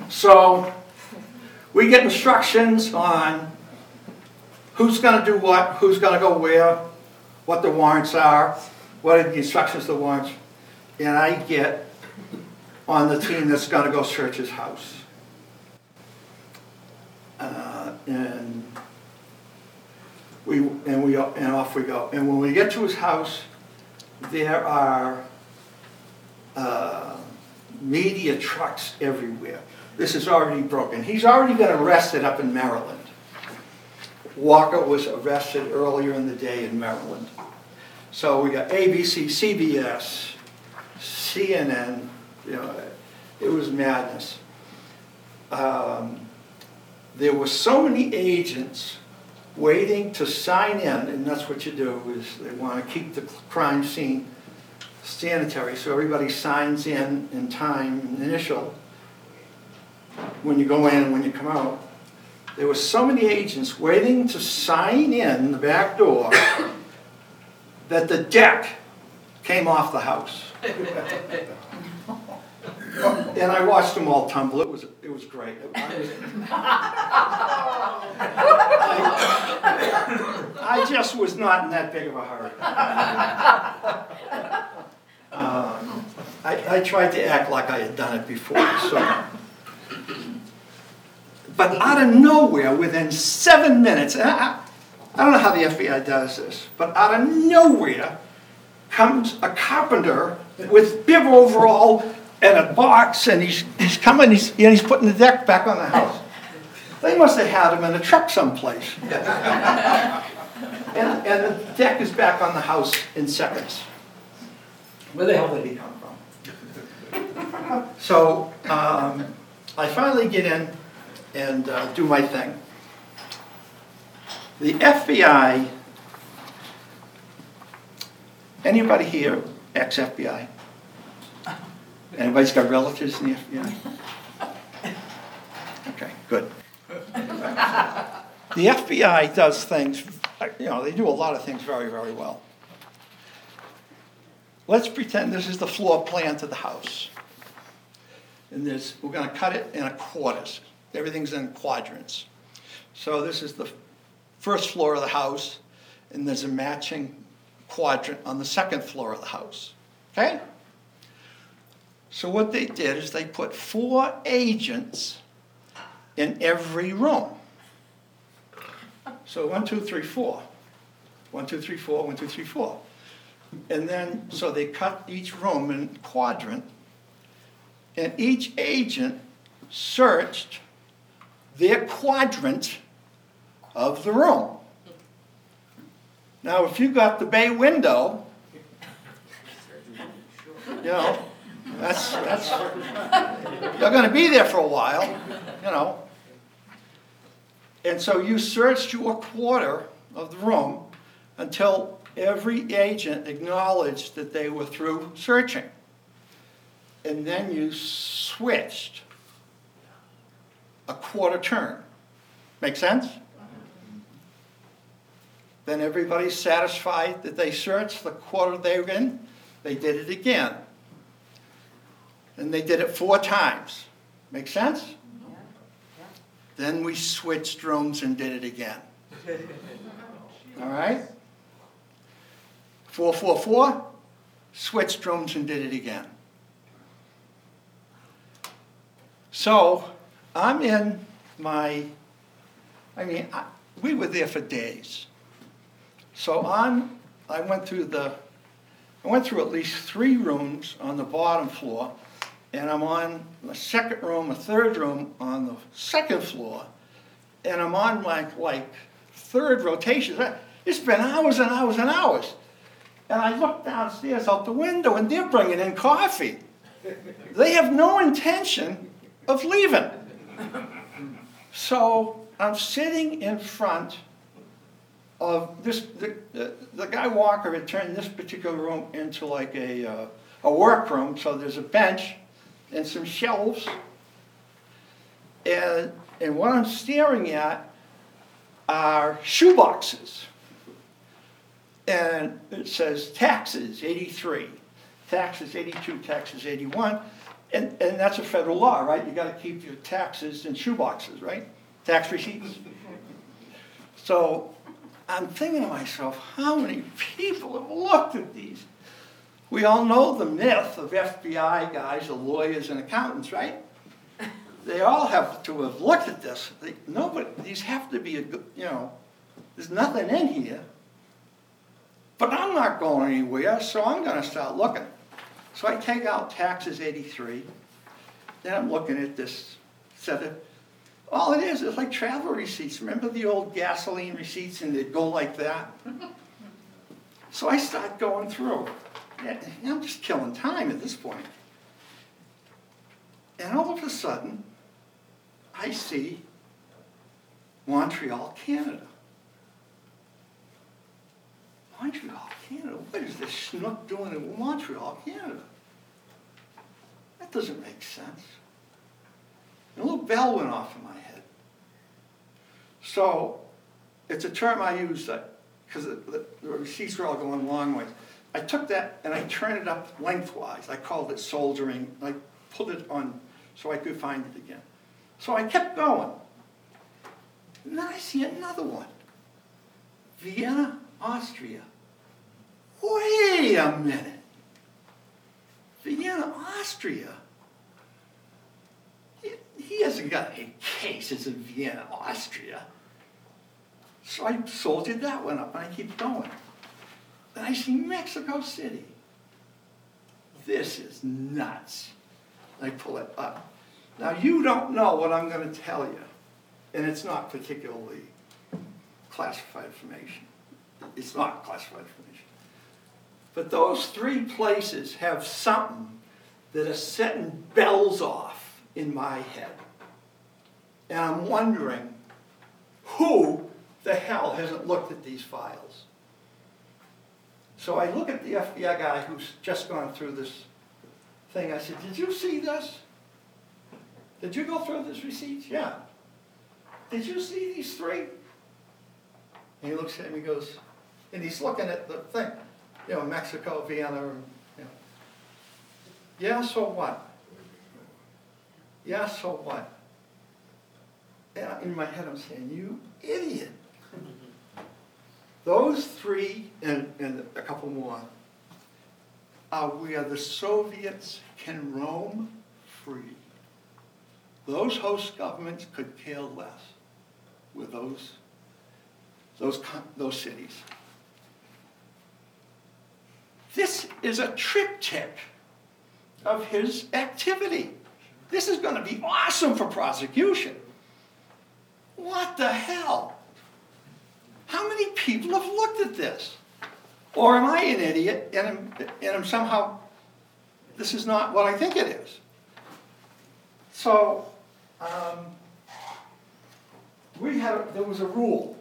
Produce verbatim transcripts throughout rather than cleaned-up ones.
So we get instructions on who's going to do what, who's going to go where, what the warrants are, what are the instructions of the warrants, and I get on the team that's going to go search his house. Uh, and we and we and off we go. And when we get to his house, there are uh, media trucks everywhere. This is already broken. He's already been arrested up in Maryland. Walker was arrested earlier in the day in Maryland. So we got A B C, C B S, C N N. You know, it was madness. Um, there were so many agents waiting to sign in, and that's what you do, is they want to keep the crime scene sanitary, so everybody signs in in time, initial, when you go in and when you come out. There were so many agents waiting to sign in the back door that the deck came off the house. And I watched them all tumble. It was it was great. I, was, I, I just was not in that big of a hurry. Um, I, I tried to act like I had done it before. So, but out of nowhere, within seven minutes, and I, I don't know how the F B I does this, but out of nowhere comes a carpenter with bib overall and a box, and he's he's coming, he's, and he's putting the deck back on the house. They must have had him in a truck someplace. and, and the deck is back on the house in seconds. Where the hell did he come from? So um, I finally get in and uh, do my thing. The F B I, anybody here ex-F B I? Anybody's got relatives in the F B I? Okay, good. The F B I does things, you know, they do a lot of things very, very well. Let's pretend this is the floor plan to the house. And there's, we're going to cut it in a quarters. Everything's in quadrants. So this is the first floor of the house, and there's a matching quadrant on the second floor of the house. Okay? So what they did is they put four agents in every room. So one, two, three, four. One, two, three, four, one, two, three, four. And then, so they cut each room in a quadrant, and each agent searched their quadrant of the room. Now, if you got the bay window, you know, that's, that's, you're going to be there for a while, you know. And so you searched your quarter of the room until every agent acknowledged that they were through searching. And then you switched a quarter turn. Make sense? Then everybody's satisfied that they searched the quarter they were in. They did it again. And they did it four times. Make sense? Yeah. Yeah. Then we switched rooms and did it again. All right? Four, four, four. Switched rooms and did it again. So I'm in my, I mean, I, we were there for days. So I'm, I went through the, I went through at least three rooms on the bottom floor, and I'm on a second room, a third room on the second floor, and I'm on my like third rotation. It's been hours and hours and hours. And I look downstairs out the window, and they're bringing in coffee. They have no intention of leaving. So I'm sitting in front of this, the, the, the guy Walker had turned this particular room into like a, uh, a workroom. So there's a bench and some shelves. And, and what I'm staring at are shoe boxes. And it says taxes, eighty-three. Taxes, eighty-two. Taxes, eighty-one. And, and that's a federal law, right? You gotta keep your taxes in shoeboxes, right? Tax receipts. So I'm thinking to myself, how many people have looked at these? We all know the myth of F B I guys, the lawyers and accountants, right? They all have to have looked at this. They, nobody, these have to be, a good, you know, there's nothing in here. But I'm not going anywhere, so I'm gonna start looking. So I take out taxes eighty-three, then I'm looking at this set of, all it is is like travel receipts. Remember the old gasoline receipts and they'd go like that? So I start going through. And I'm just killing time at this point. And all of a sudden, I see Montreal, Canada. Montreal, Canada? What is this schnook doing in Montreal, Canada? That doesn't make sense. And a little bell went off in my head. So, it's a term I use because the, the, the receipts were all going long ways. I took that and I turned it up lengthwise. I called it soldering. I put it on so I could find it again. So I kept going. And then I see another one. Vienna, Austria. Wait a minute. Vienna, Austria? He, he hasn't got any cases in Vienna, Austria. So I soldiered that one up and I keep going. Then I see Mexico City. This is nuts. I pull it up. Now you don't know what I'm going to tell you, and it's not particularly classified information. It's not classified information. But those three places have something that is setting bells off in my head. And I'm wondering, who the hell hasn't looked at these files? So I look at the F B I guy who's just gone through this thing. I said, did you see this? Did you go through this receipts? Yeah. Did you see these three? And he looks at me and goes, and he's looking at the thing, you know, Mexico, Vienna, you know. Yeah, so what? Yeah, so what? And in my head I'm saying, you idiot. Those three, and, and a couple more, are where the Soviets can roam free. Those host governments could care less with those, those, those cities. This is a triptych of his activity. This is going to be awesome for prosecution. What the hell? How many people have looked at this? Or am I an idiot and I'm, and I'm somehow, this is not what I think it is? So, um, we had, there was a rule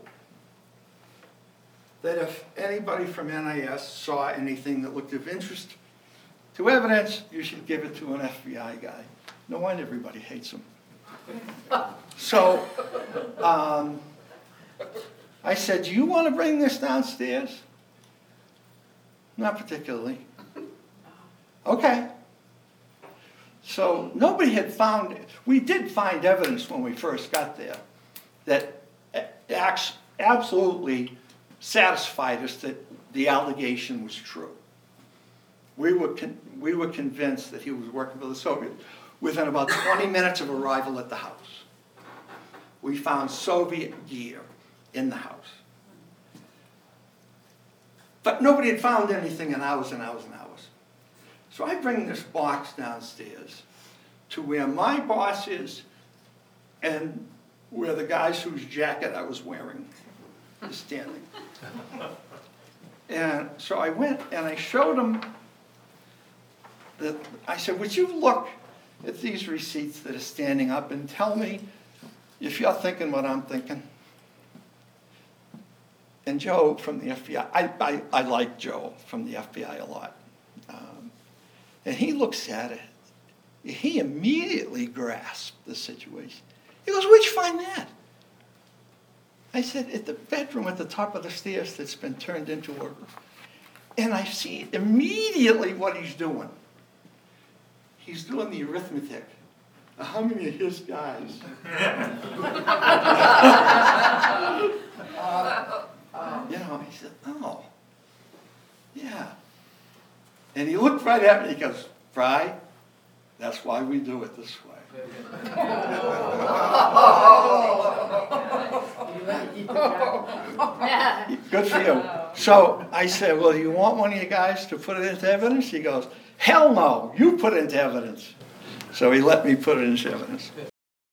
that if anybody from N I S saw anything that looked of interest to evidence, you should give it to an F B I guy. No wonder everybody hates him. So, um, I said, do you want to bring this downstairs? Not particularly. Okay. So nobody had found, we did find evidence when we first got there that acts absolutely satisfied us that the allegation was true. We were, con we were convinced that he was working for the Soviets. Within about twenty minutes of arrival at the house, we found Soviet gear in the house. But nobody had found anything in hours and hours and hours. So I bring this box downstairs to where my boss is and where the guys whose jacket I was wearing is standing. And so I went and I showed him that, I said, would you look at these receipts that are standing up and tell me if you're thinking what I'm thinking? And Joe from the F B I, I, I, I like Joe from the F B I a lot. Um, and he looks at it. He immediately grasped the situation. He goes, where'd you find that? I said, at the bedroom at the top of the stairs that's been turned into a... And I see immediately what he's doing. he's doing the arithmetic. How many of his guys? You know, he said, oh, yeah. And he looked right at me, he goes, Fry, that's why we do it this way. Good for you. So I said, well, you want one of you guys to put it into evidence? He goes, hell no, you put it into evidence. So he let me put it into evidence.